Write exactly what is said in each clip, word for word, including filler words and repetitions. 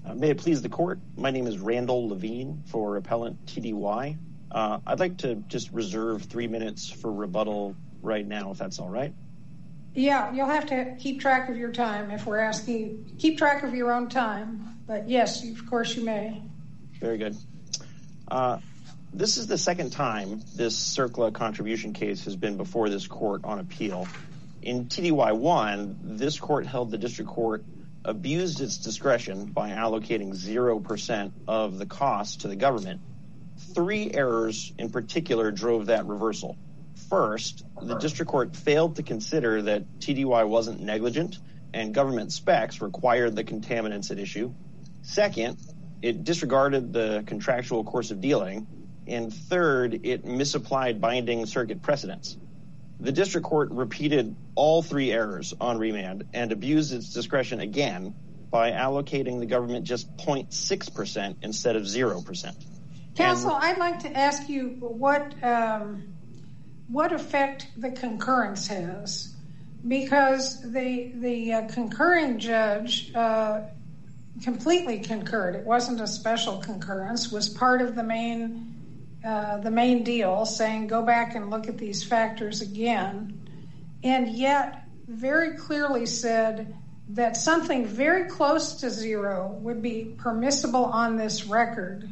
Uh, may it please the court, my name is Randall Levine for Appellant T D Y. Uh, I'd like to just reserve three minutes for rebuttal right now, if that's all right. Yeah, you'll have to keep track of your time if we're asking you. Keep track of your own time, but yes, of course you may. Very good. Uh, this is the second time this CERCLA contribution case has been before this court on appeal. In T D Y one, this court held the district court abused its discretion by allocating zero percent of the cost to the government. Three errors in particular drove that reversal. First, the district court failed to consider that T D Y wasn't negligent and government specs required the contaminants at issue. Second, it disregarded the contractual course of dealing. And third, it misapplied binding circuit precedents. The district court repeated all three errors on remand and abused its discretion again by allocating the government just zero point six percent instead of zero percent. Counsel, and, I'd like to ask you what um, what effect the concurrence has, because the the uh, concurring judge uh, completely concurred. It wasn't a special concurrence, was part of the main uh, the main deal, saying go back and look at these factors again, and yet very clearly said that something very close to zero would be permissible on this record.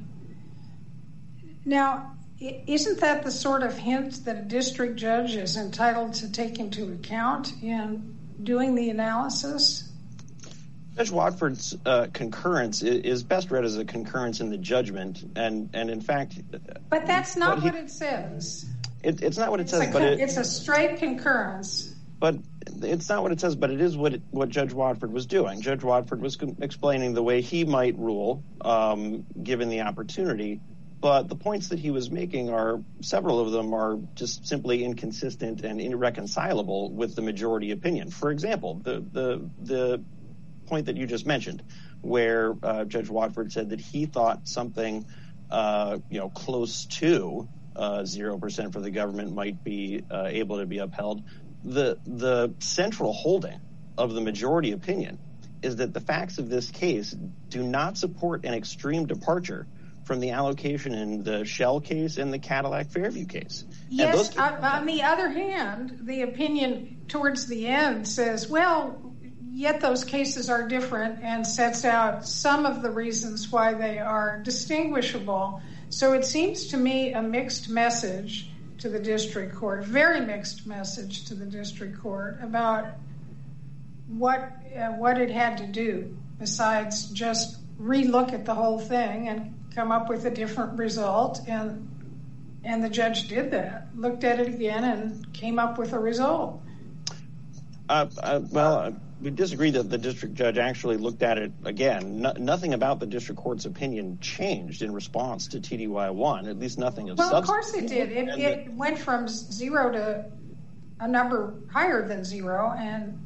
Now, isn't that the sort of hint that a district judge is entitled to take into account in doing the analysis? Judge Watford's uh, concurrence is best read as a concurrence in the judgment, and, and in fact... But that's not what, he, what it says. It, it's not what it it's says, a, but it, it's a straight concurrence. But it's not what it says, but it is what it, what Judge Watford was doing. Judge Watford was explaining the way he might rule, um, given the opportunity. But the points that he was making are, several of them are just simply inconsistent and irreconcilable with the majority opinion. For example, the the the point that you just mentioned, where uh, Judge Watford said that he thought something, uh, you know, close to uh, zero percent for the government might be uh, able to be upheld. The the central holding of the majority opinion is that the facts of this case do not support an extreme departure from the allocation in the Shell case and the Cadillac Fairview case. Yes, those- on the other hand, the opinion towards the end says, well, yet those cases are different, and sets out some of the reasons why they are distinguishable. So it seems to me a mixed message to the district court, very mixed message to the district court about what uh, what it had to do besides just relook at the whole thing and come up with a different result, and and the judge did that, looked at it again and came up with a result. Uh, uh, well, uh, we disagree that the district judge actually looked at it again. No, nothing about the district court's opinion changed in response to T D Y one, at least nothing of well, substance. Well, of course it did. It, it the, went from zero to a number higher than zero, and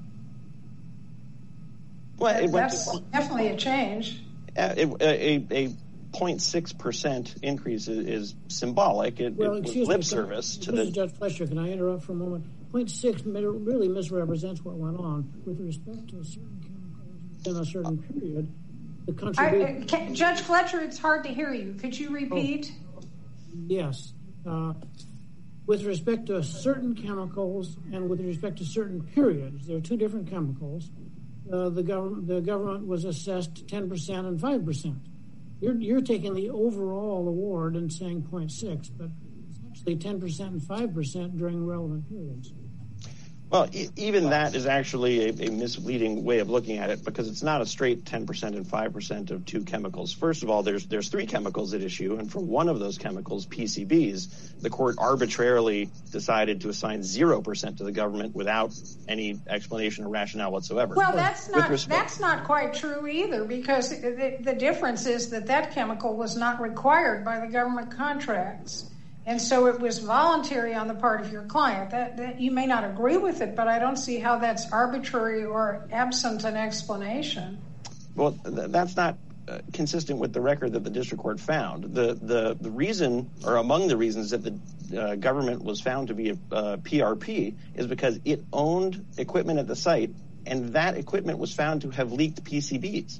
well, that, it went that's to, definitely a change. Uh, it, a, a, a zero point six percent increase is, is symbolic. It, well, it was excuse lip me, service can, to Mister the... Judge Fletcher, can I interrupt for a moment? zero point six really misrepresents what went on with respect to a certain chemicals in a certain period. The contribution... I, can, Judge Fletcher, it's hard to hear you. Could you repeat? Oh, yes. Uh, with respect to certain chemicals and with respect to certain periods, there are two different chemicals. Uh, the government the government was assessed ten percent and five percent. You're you're taking the overall award and saying zero point six, but it's actually ten percent and five percent during relevant periods. Well, e- even that is actually a, a misleading way of looking at it, because it's not a straight ten percent and five percent of two chemicals. First of all, there's there's three chemicals at issue, and for one of those chemicals, P C Bs, the court arbitrarily decided to assign zero percent to the government without any explanation or rationale whatsoever. Well, that's not that's not quite true either, because the, the difference is that that chemical was not required by the government contracts. And so it was voluntary on the part of your client. That, that you may not agree with it, but I don't see how that's arbitrary or absent an explanation. Well, th- that's not uh, consistent with the record that the district court found. The the the reason, or among the reasons that the uh, government was found to be a uh, P R P is because it owned equipment at the site, and that equipment was found to have leaked P C Bs.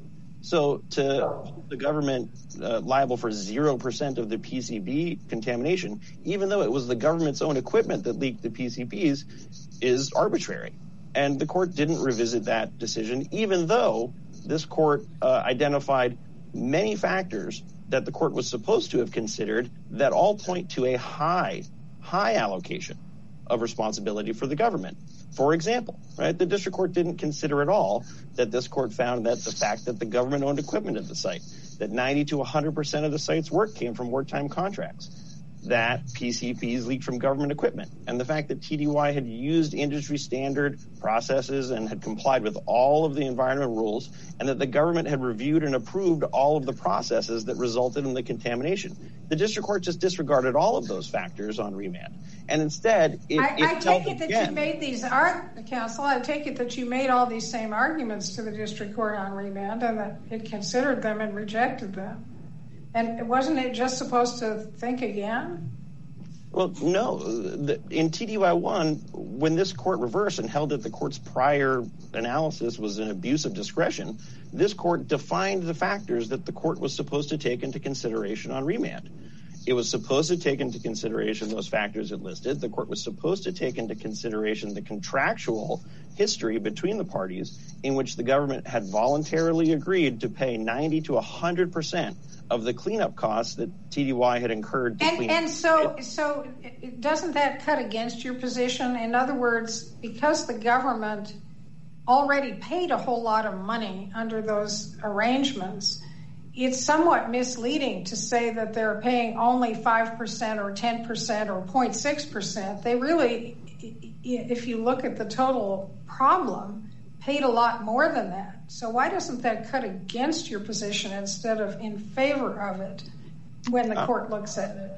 So to hold the government uh, liable for zero percent of the P C B contamination, even though it was the government's own equipment that leaked the P C Bs, is arbitrary. And the court didn't revisit that decision, even though this court uh, identified many factors that the court was supposed to have considered that all point to a high, high allocation of responsibility for the government. For example, right, the district court didn't consider at all that this court found that the fact that the government owned equipment at the site, that ninety to one hundred percent of the site's work came from wartime contracts, that P C Bs leaked from government equipment, and the fact that T D Y had used industry standard processes and had complied with all of the environmental rules, and that the government had reviewed and approved all of the processes that resulted in the contamination. The district court just disregarded all of those factors on remand. And instead, it, I, it I take it that again. you made these, counsel, I take it that you made all these same arguments to the district court on remand and that it considered them and rejected them. And wasn't it just supposed to think again? Well, no. The, in T D Y one, when this court reversed and held that the court's prior analysis was an abuse of discretion, this court defined the factors that the court was supposed to take into consideration on remand. It was supposed to take into consideration those factors it listed. The court was supposed to take into consideration the contractual history between the parties in which the government had voluntarily agreed to pay ninety to one hundred percent of the cleanup costs that T D Y had incurred. To and clean and so, so doesn't that cut against your position? In other words, because the government already paid a whole lot of money under those arrangements, it's somewhat misleading to say that they're paying only five percent or ten percent or zero point six percent. They really, if you look at the total problem, paid a lot more than that. So why doesn't that cut against your position instead of in favor of it when the court looks at it?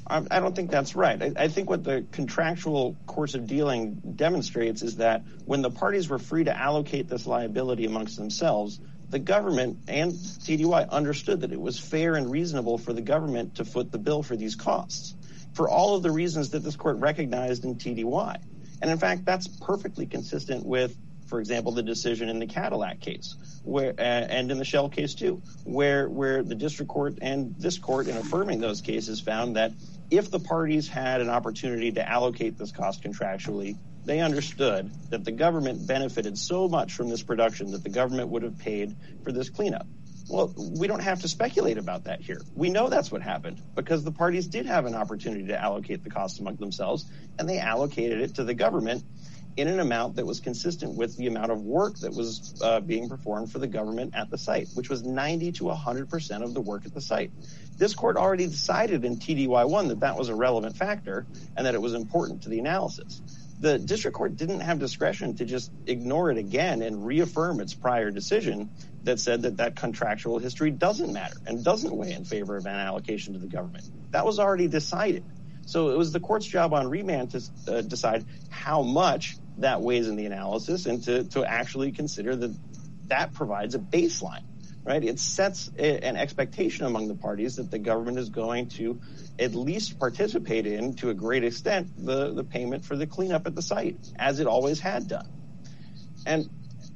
I don't think that's right. I, I think what the contractual course of dealing demonstrates is that when the parties were free to allocate this liability amongst themselves, the government and T D Y understood that it was fair and reasonable for the government to foot the bill for these costs for all of the reasons that this court recognized in T D Y. And in fact, that's perfectly consistent with, for example, the decision in the Cadillac case where, uh, and in the Shell case too, where, where the district court and this court in affirming those cases found that if the parties had an opportunity to allocate this cost contractually, they understood that the government benefited so much from this production that the government would have paid for this cleanup. Well, we don't have to speculate about that here. We know that's what happened because the parties did have an opportunity to allocate the costs among themselves, and they allocated it to the government in an amount that was consistent with the amount of work that was uh, being performed for the government at the site, which was ninety to one hundred percent of the work at the site. This court already decided in T D Y one that that was a relevant factor and that it was important to the analysis. The district court didn't have discretion to just ignore it again and reaffirm its prior decision that said that that contractual history doesn't matter and doesn't weigh in favor of an allocation to the government. That was already decided. So it was the court's job on remand to uh, decide how much that weighs in the analysis and to, to actually consider that that provides a baseline, right? It sets a, an expectation among the parties that the government is going to at least participate in, to a great extent, the, the payment for the cleanup at the site, as it always had done. And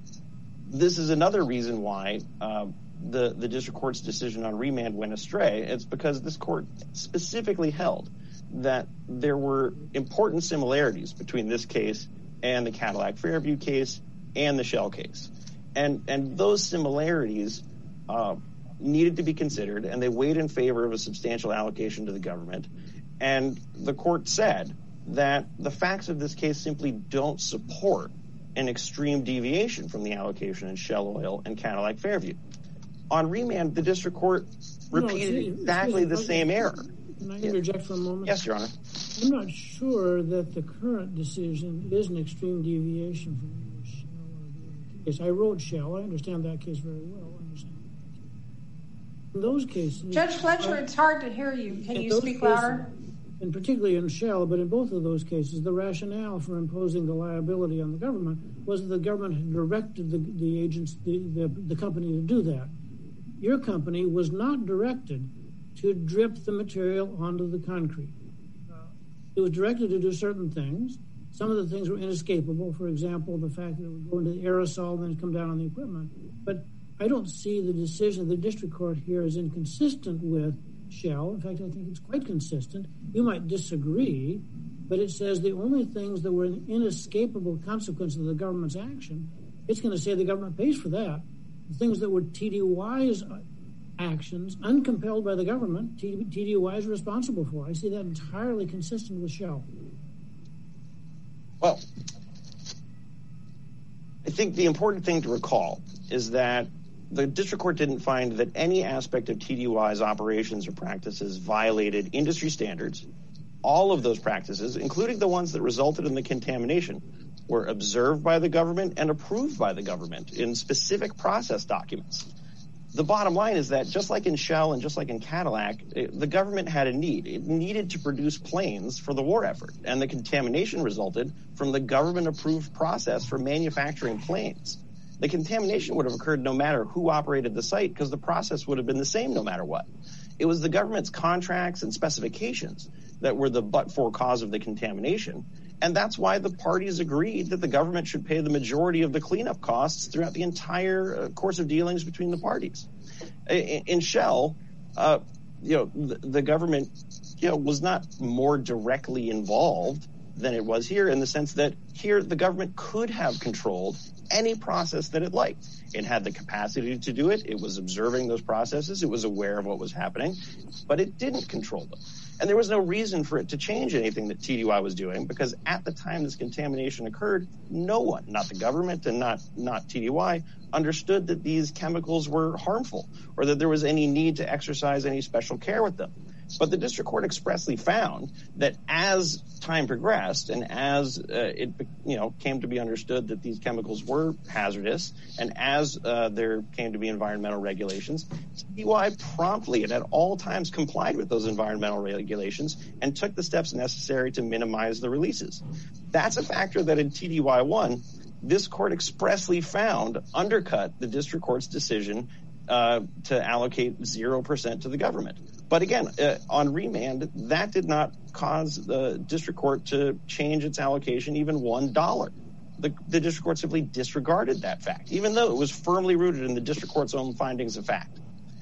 this is another reason why uh, the, the district court's decision on remand went astray. It's because this court specifically held that there were important similarities between this case and the Cadillac Fairview case and the Shell case. And, and those similarities uh, needed to be considered, and they weighed in favor of a substantial allocation to the government. And the court said that the facts of this case simply don't support an extreme deviation from the allocation in Shell Oil and Cadillac Fairview. On remand, the district court repeated no, see, exactly the same error. Can I interject for a moment? Yes, Your Honor. I'm not sure that the current decision is an extreme deviation from the Shell case. I wrote Shell. I understand that case very well. I understand in those cases, Judge Fletcher, uh, it's hard to hear you. Can you speak cases, louder? And particularly in Shell, but in both of those cases, the rationale for imposing the liability on the government was that the government had directed the, the agents, the, the, the company to do that. Your company was not directed to drip the material onto the concrete. Uh, it was directed to do certain things. Some of the things were inescapable. For example, the fact that it would go into the aerosol and then come down on the equipment. But I don't see the decision of the district court here as inconsistent with Shell. In fact, I think it's quite consistent. You might disagree, but it says the only things that were an inescapable consequence of the government's action, it's going to say the government pays for that. The things that were T D Y's actions, uncompelled by the government, T D Y is responsible for. I see that entirely consistent with Shell. Well, I think the important thing to recall is that the district court didn't find that any aspect of T D Y's operations or practices violated industry standards. All of those practices, including the ones that resulted in the contamination, were observed by the government and approved by the government in specific process documents. The bottom line is that just like in Shell and just like in Cadillac, it, the government had a need. It needed to produce planes for the war effort, and the contamination resulted from the government-approved process for manufacturing planes. The contamination would have occurred no matter who operated the site because the process would have been the same no matter what. It was the government's contracts and specifications that were the but-for cause of the contamination, and that's why the parties agreed that the government should pay the majority of the cleanup costs throughout the entire uh, course of dealings between the parties. In, in Shell, uh, you know, the, the government, you know, was not more directly involved than it was here, in the sense that here the government could have controlled any process that it liked. It had the capacity to do it. It was observing those processes. It was aware of what was happening, but it didn't control them. And there was no reason for it to change anything that T D Y was doing, because at the time this contamination occurred, no one, not the government and not, not T D Y, understood that these chemicals were harmful or that there was any need to exercise any special care with them. But the district court expressly found that as time progressed and as uh, it you know came to be understood that these chemicals were hazardous, and as uh, there came to be environmental regulations, T D Y promptly and at all times complied with those environmental regulations and took the steps necessary to minimize the releases. That's a factor that in T D Y one, this court expressly found undercut the district court's decision uh, to allocate zero percent to the government. But again, uh, on remand, that did not cause the district court to change its allocation even one dollar. The, the district court simply disregarded that fact, even though it was firmly rooted in the district court's own findings of fact.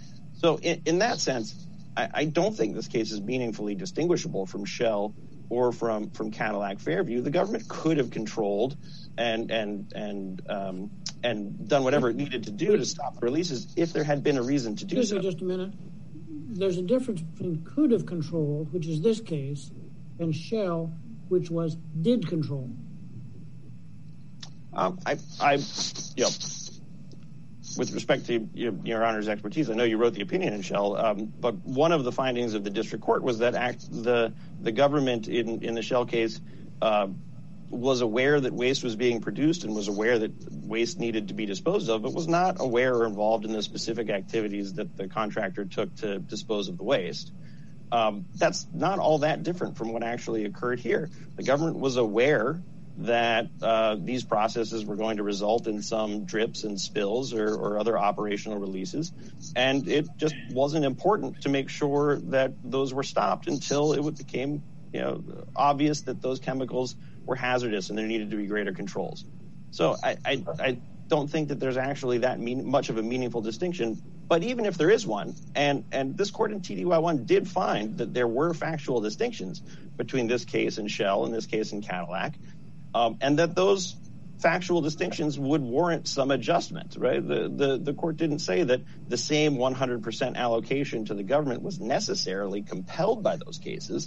So in, in that sense, I, I don't think this case is meaningfully distinguishable from Shell or from, from Cadillac Fairview. The government could have controlled and and and um, and done whatever it needed to do to stop the releases if there had been a reason to do Excuse so. me just a minute. There's a difference between could have controlled, which is this case, and Shell, which was did control. Um, I, I, you know, with respect to your, your Honor's expertise, I know you wrote the opinion in Shell, um, but one of the findings of the district court was that act, the the government in, in the Shell case uh, was aware that waste was being produced and was aware that waste needed to be disposed of, but was not aware or involved in the specific activities that the contractor took to dispose of the waste. Um, that's not all that different from what actually occurred here. The government was aware that uh, these processes were going to result in some drips and spills or, or other operational releases, and it just wasn't important to make sure that those were stopped until it became, you know, obvious that those chemicals were hazardous and there needed to be greater controls. So I, I, I don't think that there's actually that mean, much of a meaningful distinction. But even if there is one, and, and this court in T D Y one did find that there were factual distinctions between this case and Shell and this case in Cadillac, um, and that those factual distinctions would warrant some adjustment, right? The, the, the court didn't say that the same one hundred percent allocation to the government was necessarily compelled by those cases,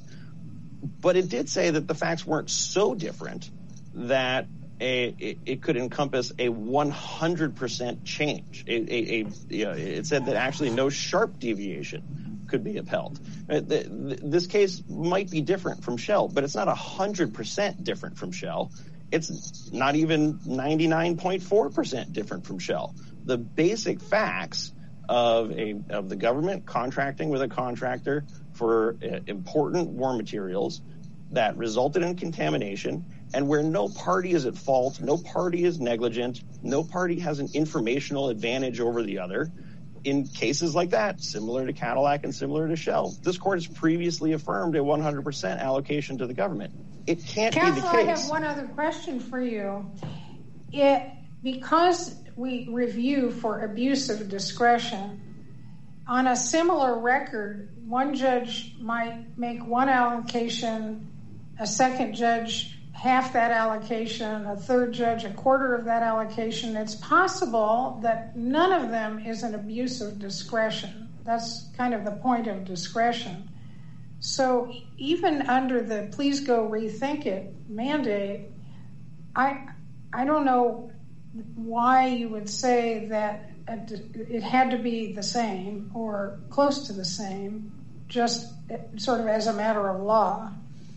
but it did say that the facts weren't so different that a, it, it could encompass a one hundred percent change. A, a, a, you know, it said that actually no sharp deviation could be upheld. Right? The, the, this case might be different from Shell, but it's not one hundred percent different from Shell. It's not even ninety-nine point four percent different from Shell. The basic facts of a of the government contracting with a contractor for uh, important war materials that resulted in contamination, and where no party is at fault, no party is negligent, no party has an informational advantage over the other. In cases like that, similar to Cadillac and similar to Shell, this court has previously affirmed a one hundred percent allocation to the government. It can't Counsel, be the case. I have one other question for you. It, because we review for abuse of discretion. On a similar record, one judge might make one allocation, a second judge half that allocation, a third judge a quarter of that allocation. It's possible that none of them is an abuse of discretion. That's kind of the point of discretion. So even under the please go rethink it mandate, I I don't know why you would say that it had to be the same or close to the same, just sort of as a matter of law.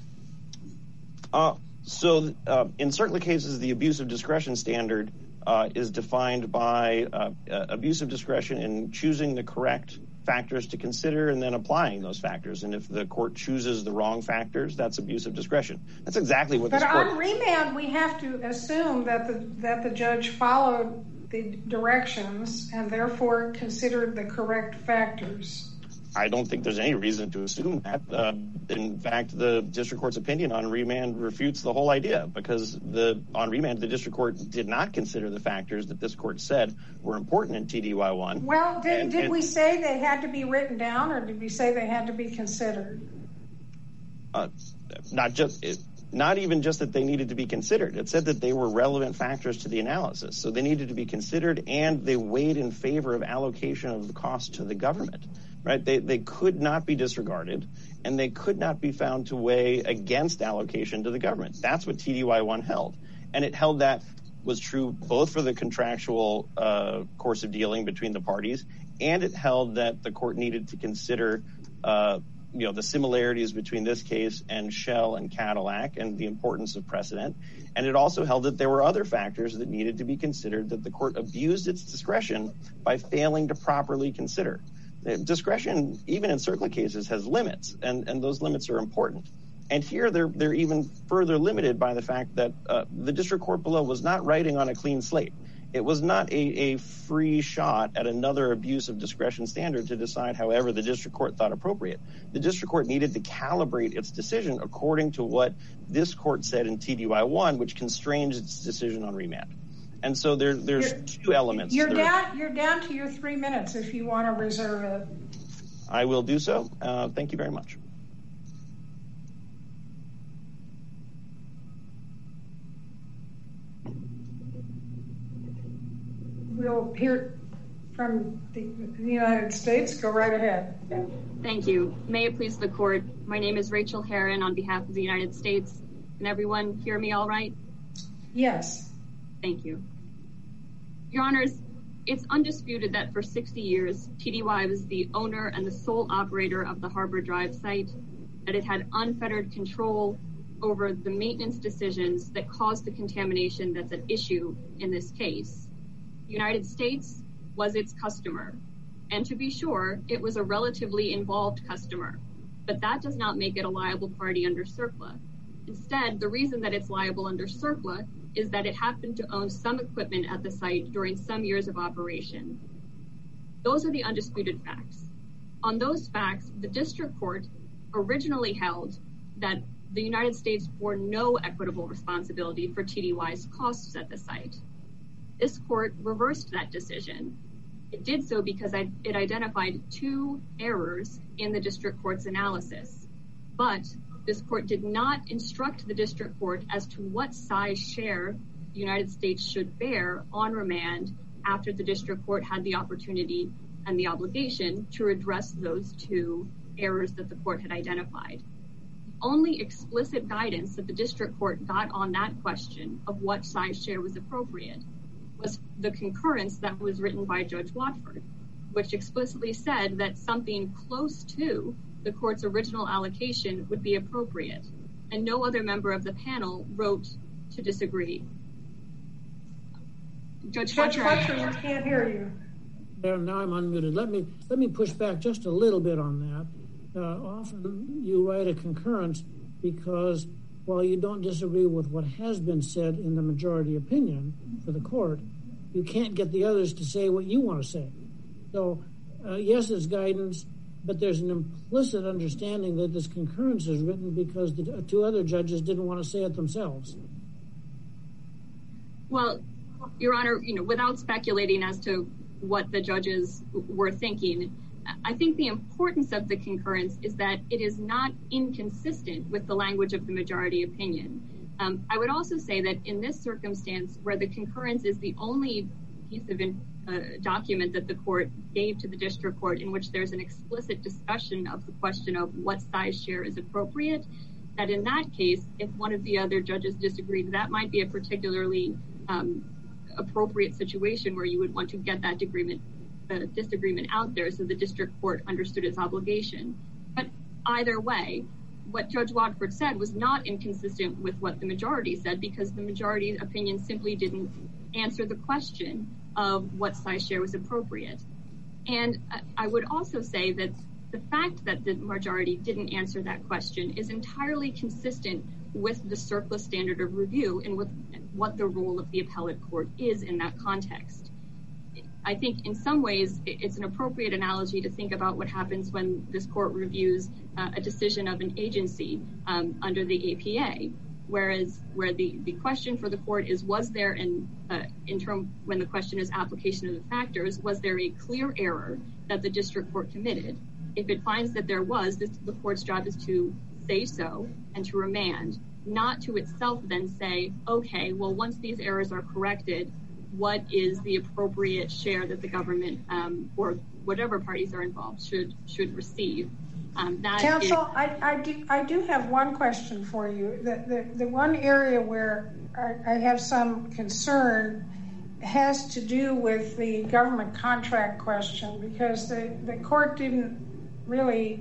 Uh, so uh, in certain cases, the abuse of discretion standard uh, is defined by uh, uh, abuse of discretion in choosing the correct factors to consider and then applying those factors. And if the court chooses the wrong factors, that's abuse of discretion. That's exactly what but this court... on remand, we have to assume that the that the judge followed the directions and therefore considered the correct factors. I don't think there's any reason to assume that. Uh, in fact, the district court's opinion on remand refutes the whole idea, because the on remand, the district court did not consider the factors that this court said were important in T D Y one. Well, did, and, did and, we say they had to be written down, or did we say they had to be considered? Uh, not just... It, Not even just that they needed to be considered. It said that they were relevant factors to the analysis. So they needed to be considered, and they weighed in favor of allocation of the cost to the government, right? They they could not be disregarded, and they could not be found to weigh against allocation to the government. That's what T D Y one held. And it held that was true both for the contractual uh, course of dealing between the parties, and it held that the court needed to consider uh you know, the similarities between this case and Shell and Cadillac and the importance of precedent. And it also held that there were other factors that needed to be considered that the court abused its discretion by failing to properly consider. Discretion, even in CERCLA cases, has limits, and, and those limits are important. And here they're they're even further limited by the fact that uh, the district court below was not writing on a clean slate. It was not a, a free shot at another abuse of discretion standard to decide however the district court thought appropriate. The district court needed to calibrate its decision according to what this court said in T D Y one, which constrains its decision on remand. And so there, there's you're, two elements. You're there. down, you're down to your three minutes if you want to reserve it. I will do so. Uh, thank you very much. We'll hear from the, the United States. Go right ahead. Thank you. May it please the court. My name is Rachel Herron on behalf of the United States. Can everyone hear me all right? Yes. Thank you. Your Honors, it's undisputed that for sixty years, T D Y was the owner and the sole operator of the Harbor Drive site, that it had unfettered control over the maintenance decisions that caused the contamination that's at issue in this case. The United States was its customer, and to be sure, it was a relatively involved customer, but that does not make it a liable party under CERCLA. Instead, the reason that it's liable under CERCLA is that it happened to own some equipment at the site during some years of operation. Those are the undisputed facts. On those facts, the district court originally held that the United States bore no equitable responsibility for T D Y's costs at the site. This court reversed that decision. It did so because it identified two errors in the district court's analysis. But this court did not instruct the district court as to what size share the United States should bear on remand after the district court had the opportunity and the obligation to address those two errors that the court had identified. The only explicit guidance that the district court got on that question of what size share was appropriate was the concurrence that was written by Judge Watford, which explicitly said that something close to the court's original allocation would be appropriate, and no other member of the panel wrote to disagree. Judge Fletcher, Judge Fletcher, I can't hear you. There, now I'm unmuted. Let me let me push back just a little bit on that. Uh, often you write a concurrence because while you don't disagree with what has been said in the majority opinion for the court, you can't get the others to say what you want to say. So, uh, yes, it's guidance, but there's an implicit understanding that this concurrence is written because the two other judges didn't want to say it themselves. Well, Your Honor, you know, without speculating as to what the judges were thinking, I think the importance of the concurrence is that it is not inconsistent with the language of the majority opinion. Um, I would also say that in this circumstance, where the concurrence is the only piece of uh, document that the court gave to the district court in which there's an explicit discussion of the question of what size share is appropriate, that in that case, if one of the other judges disagreed, that might be a particularly um, appropriate situation where you would want to get that agreement, uh, disagreement out there so the district court understood its obligation. But either way, what Judge Watford said was not inconsistent with what the majority said, because the majority opinion simply didn't answer the question of what size share was appropriate. And I would also say that the fact that the majority didn't answer that question is entirely consistent with the CERCLA standard of review and with what the role of the appellate court is in that context. I think in some ways it's an appropriate analogy to think about what happens when this court reviews uh, a decision of an agency um, under the A P A, whereas where the, the question for the court is, was there in, uh, in term when the question is application of the factors, was there a clear error that the district court committed? If it finds that there was, this, the court's job is to say so and to remand, not to itself then say, okay, well, once these errors are corrected, what is the appropriate share that the government um, or whatever parties are involved should should receive. Um, that Counsel, is- I, I, do, I do have one question for you. The, the, the one area where I, I have some concern has to do with the government contract question, because the, the court didn't really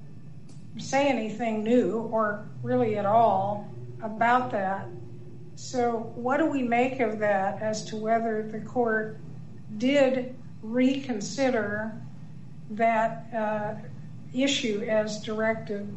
say anything new or really at all about that. So what do we make of that as to whether the court did reconsider that uh, issue as directed?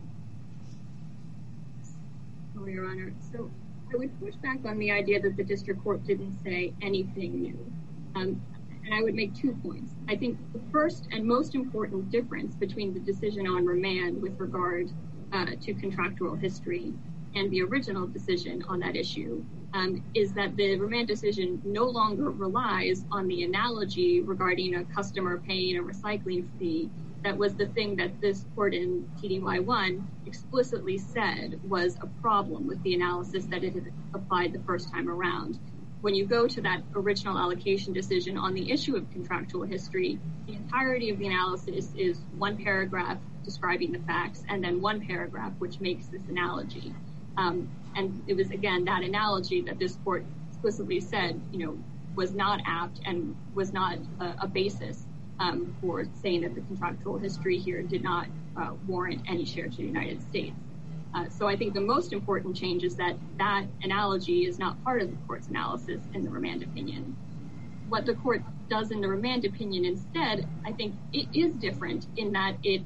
Oh, Your Honor. So I would push back on the idea that the district court didn't say anything new. Um, and I would make two points. I think the first and most important difference between the decision on remand with regard uh, to contractual history and the original decision on that issue um, is that the remand decision no longer relies on the analogy regarding a customer paying a recycling fee. That was the thing that this court in T D Y one explicitly said was a problem with the analysis that it had applied the first time around. When you go to that original allocation decision on the issue of contractual history, the entirety of the analysis is one paragraph describing the facts and then one paragraph which makes this analogy. Um, and it was, again, that analogy that this court explicitly said, you know, was not apt and was not a, a basis um, for saying that the contractual history here did not uh, warrant any share to the United States. Uh, so I think the most important change is that that analogy is not part of the court's analysis in the remand opinion. What the court does in the remand opinion instead, I think it is different in that it,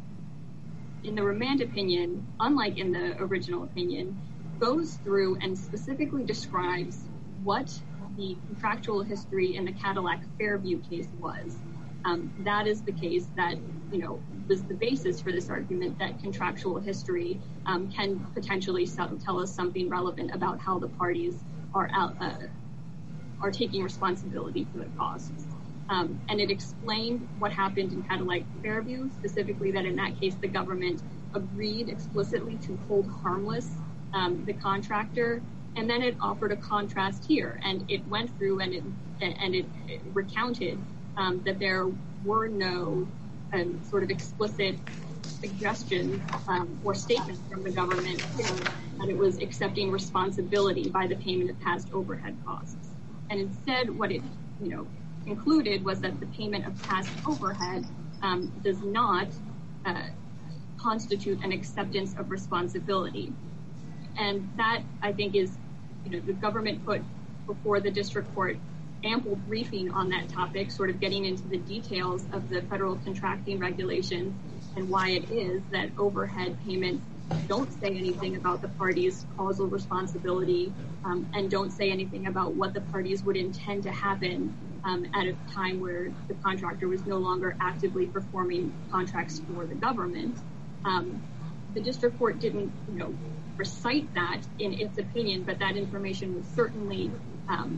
in the remand opinion, unlike in the original opinion, goes through and specifically describes what the contractual history in the Cadillac Fairview case was. Um, that is the case that, you know, was the basis for this argument that contractual history um, can potentially tell us something relevant about how the parties are out, uh, are taking responsibility for the costs. Um, and it explained what happened in Cadillac Fairview, specifically that in that case the government agreed explicitly to hold harmless um, the contractor, and then it offered a contrast here, and it went through and it and it, it recounted um, that there were no um, sort of explicit suggestions um, or statements from the government that it was accepting responsibility by the payment of past overhead costs, and instead what it you know concluded was that the payment of past overhead um, does not uh, constitute an acceptance of responsibility. And that, I think, is, you know, the government put before the district court ample briefing on that topic, sort of getting into the details of the federal contracting regulations and why it is that overhead payments don't say anything about the parties' causal responsibility um, and don't say anything about what the parties would intend to happen um, at a time where the contractor was no longer actively performing contracts for the government. Um, the district court didn't, you know, recite that in its opinion, but that information was certainly um,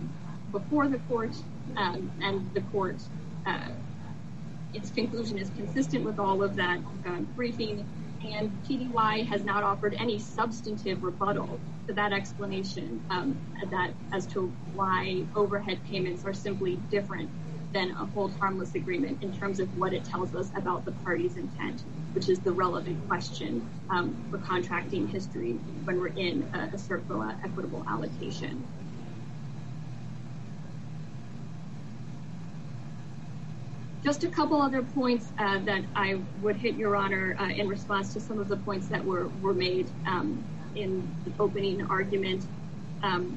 before the court, um, and the court, uh, its conclusion is consistent with all of that uh, briefing, and T D Y has not offered any substantive rebuttal to that explanation um, that as to why overhead payments are simply different than a hold harmless agreement in terms of what it tells us about the party's intent, which is the relevant question um, for contracting history when we're in a, a CERCLA equitable allocation. Just a couple other points uh, that I would hit, Your Honor, uh, in response to some of the points that were, were made um, in the opening argument, um,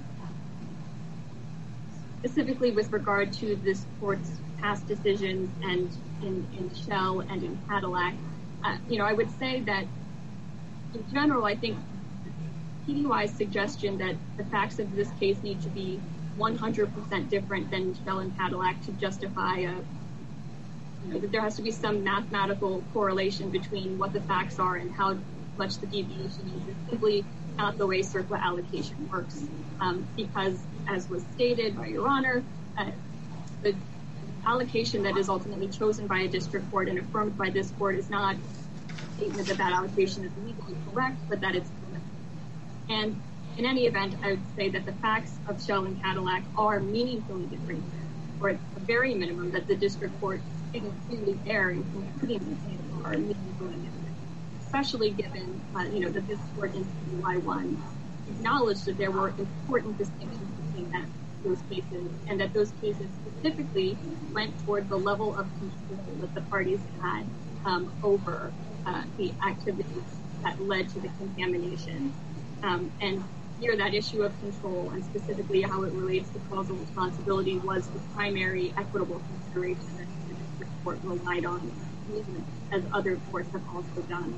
specifically with regard to this court's past decisions and in, in Shell and in Cadillac. Uh, you know, I would say that in general, I think T D Y's suggestion that the facts of this case need to be one hundred percent different than Shell and Cadillac to justify a You know, that there has to be some mathematical correlation between what the facts are and how much the deviation is. It's simply not the way CERCLA allocation works. Um, because, as was stated by Your Honor, uh, the allocation that is ultimately chosen by a district court and affirmed by this court is not a statement that that allocation is legally correct, but that it's correct. And in any event, I would say that the facts of Shell and Cadillac are meaningfully different, or at the very minimum that the district court clearly there, including the are meaningfully different, especially given, uh, you know, that this court in T D Y one acknowledged that there were important distinctions between that, those cases, and that those cases specifically went toward the level of control that the parties had um, over uh, the activities that led to the contamination. Um, and here, that issue of control, and specifically how it relates to causal responsibility, was the primary equitable consideration that the district court relied on, as other courts have also done.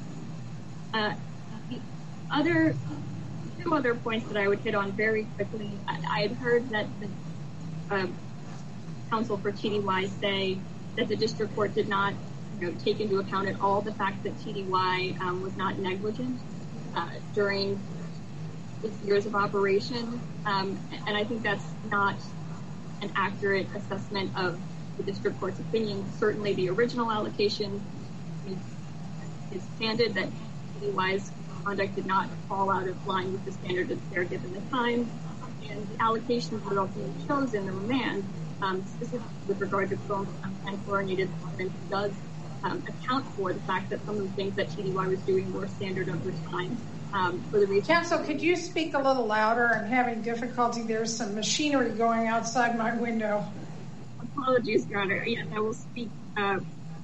Uh, the other two other points that I would hit on very quickly, I, I had heard that the uh, counsel for T D Y say that the district court did not, you know, take into account at all the fact that T D Y um, was not negligent uh, during its years of operation, um, and I think that's not an accurate assessment of the district court's opinion. Certainly the original allocation is candid that T D Y's conduct did not fall out of line with the standard of care given the time, and the allocations were ultimately chosen, the remand, um, specifically with regard to chrome and chlorinated solvents, does um, account for the fact that some of the things that T D Y was doing were standard over time. Um, for the reason. Counsel, could you speak a little louder? I'm having difficulty. There's some machinery going outside my window. Apologies, Your Honor. Yes, I will speak uh,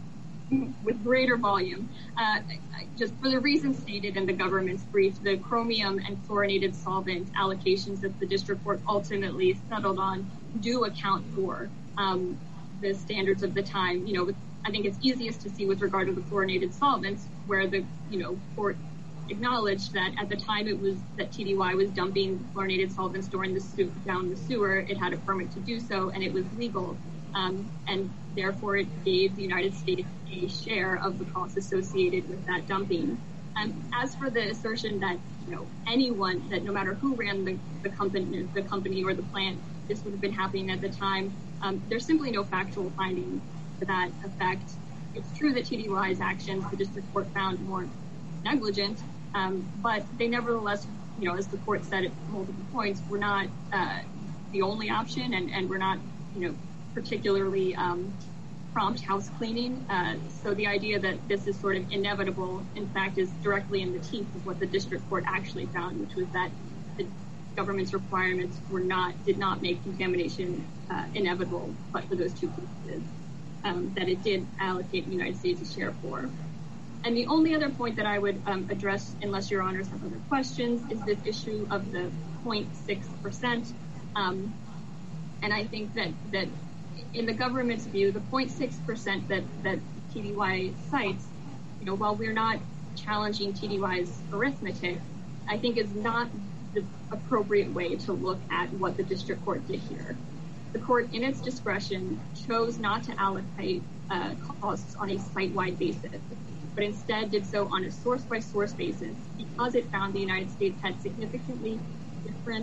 with greater volume. Uh, just for the reasons stated in the government's brief, the chromium and chlorinated solvent allocations that the district court ultimately settled on do account for um, the standards of the time. You know, with, I think it's easiest to see with regard to the chlorinated solvents, where the, you know, court acknowledged that at the time it was that T D Y was dumping chlorinated solvents during the su- down the sewer, it had a permit to do so, and it was legal, um, and therefore it gave the United States a share of the costs associated with that dumping. Um, as for the assertion that, you know, anyone, that no matter who ran the, the company, the company or the plant, this would have been happening at the time, um, there's simply no factual finding to that effect. It's true that T D Y's actions, the district court found more negligent, Um, but they nevertheless, you know, as the court said at multiple points, were not uh, the only option, and, and were not, you know, particularly um, prompt house cleaning. Uh, so the idea that this is sort of inevitable, in fact, is directly in the teeth of what the district court actually found, which was that the government's requirements were not, did not make contamination uh, inevitable, but for those two pieces um, that it did allocate the United States a share for. And the only other point that I would um, address, unless your honors have other questions, is this issue of the zero point six percent. Um, and I think that, that in the government's view, the zero point six percent that, that T D Y cites, you know, while we're not challenging T D Y's arithmetic, I think is not the appropriate way to look at what the district court did here. The court, in its discretion, chose not to allocate uh, costs on a site-wide basis, but instead did so on a source-by-source basis because it found the United States had significantly different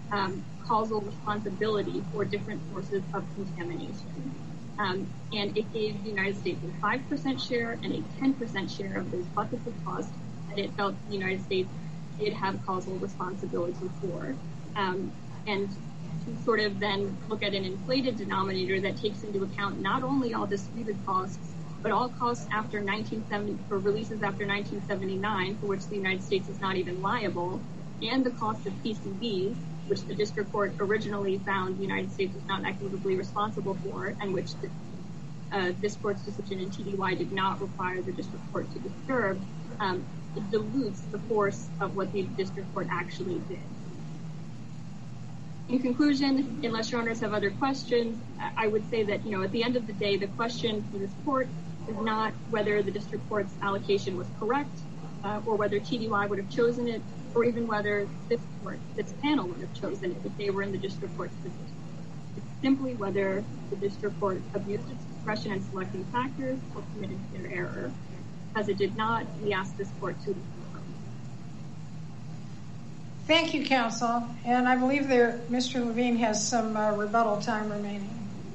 um, causal responsibility for different sources of contamination. Um, and it gave the United States a five percent share and a ten percent share of those buckets of cost that it felt the United States did have causal responsibility for. Um, and to sort of then look at an inflated denominator that takes into account not only all disputed costs, but all costs after nineteen seventy, for releases after nineteen seventy-nine, for which the United States is not even liable, and the cost of P C Bs, which the district court originally found the United States was not equitably responsible for, and which the, uh, this court's decision in T D Y did not require the district court to disturb, um, it dilutes the force of what the district court actually did. In conclusion, unless your honors have other questions, I would say that, you know, at the end of the day, the question for this court is not whether the district court's allocation was correct, uh, or whether T D Y would have chosen it, or even whether this court, this panel would have chosen it if they were in the district court's position. It's simply whether the district court abused its discretion in selecting factors or committed their error. As it did not, we ask this court to affirm. Thank you, counsel. And I believe there, Mister Levine has some uh, rebuttal time remaining.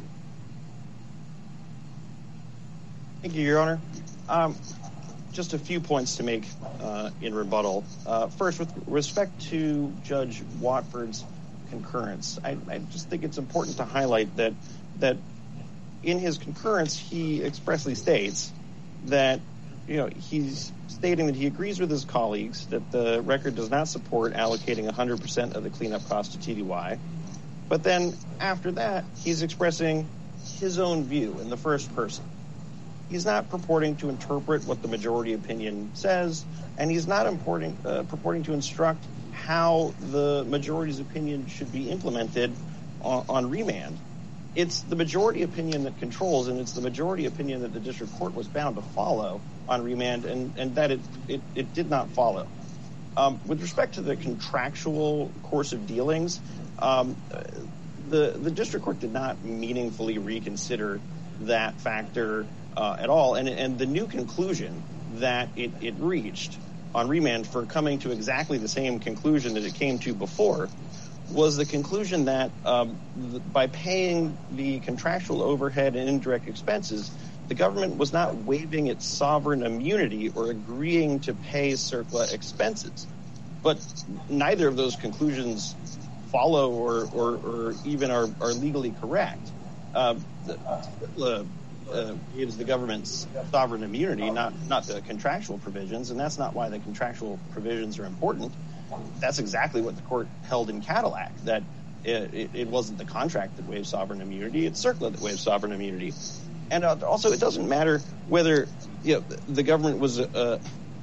Thank you, Your Honor. Um, just a few points to make uh, in rebuttal. Uh, first, with respect to Judge Watford's concurrence, I, I just think it's important to highlight that that in his concurrence, he expressly states that, you know, he's stating that he agrees with his colleagues that the record does not support allocating one hundred percent of the cleanup cost to T D Y. But then after that, he's expressing his own view in the first person. He's not purporting to interpret what the majority opinion says, and he's not importing, uh, purporting to instruct how the majority's opinion should be implemented on, on remand. It's the majority opinion that controls, and it's the majority opinion that the district court was bound to follow on remand, and, and that it, it, it did not follow. Um, with respect to the contractual course of dealings, um, the, the district court did not meaningfully reconsider that factor uh, at all, and, and the new conclusion that it, it reached on remand for coming to exactly the same conclusion that it came to before was the conclusion that um, th- by paying the contractual overhead and indirect expenses, the government was not waiving its sovereign immunity or agreeing to pay CERCLA expenses. But neither of those conclusions follow or, or, or even are, are legally correct. Uh, CERCLA uh, gives the government's sovereign immunity, not, not the contractual provisions, and that's not why the contractual provisions are important. That's exactly what the court held in Cadillac, that it, it, it wasn't the contract that waived sovereign immunity, it's CERCLA that waived sovereign immunity. And uh, also, it doesn't matter whether, you know, the government was uh,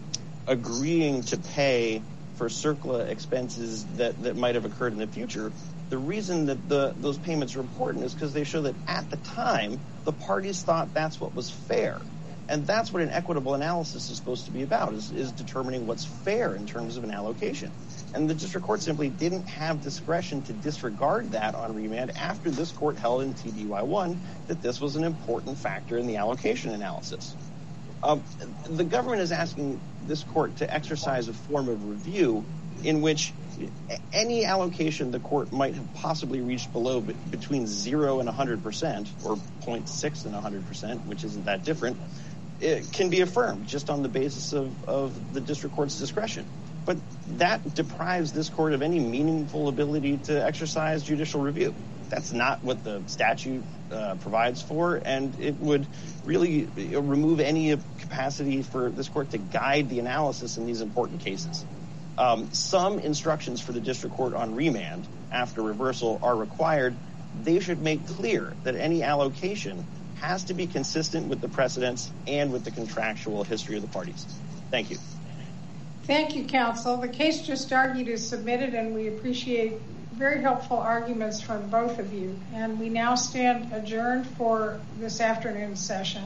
agreeing to pay for CERCLA expenses that, that might have occurred in the future. The reason that the, those payments are important is because they show that at the time, the parties thought that's what was fair. And that's what an equitable analysis is supposed to be about, is, is determining what's fair in terms of an allocation. And the district court simply didn't have discretion to disregard that on remand after this court held in T D Y one that this was an important factor in the allocation analysis. Um, the government is asking this court to exercise a form of review in which any allocation the court might have possibly reached below between zero and one hundred percent, or zero point six and one hundred percent, which isn't that different, it can be affirmed just on the basis of, of the district court's discretion. But that deprives this court of any meaningful ability to exercise judicial review. That's not what the statute uh, provides for, and it would really remove any capacity for this court to guide the analysis in these important cases. Um, some instructions for the district court on remand after reversal are required. They should make clear that any allocation has to be consistent with the precedents and with the contractual history of the parties. Thank you. Thank you, counsel. The case just argued is submitted, and we appreciate very helpful arguments from both of you. And we now stand adjourned for this afternoon's session.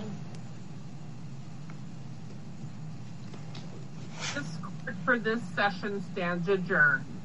This court for this session stands adjourned.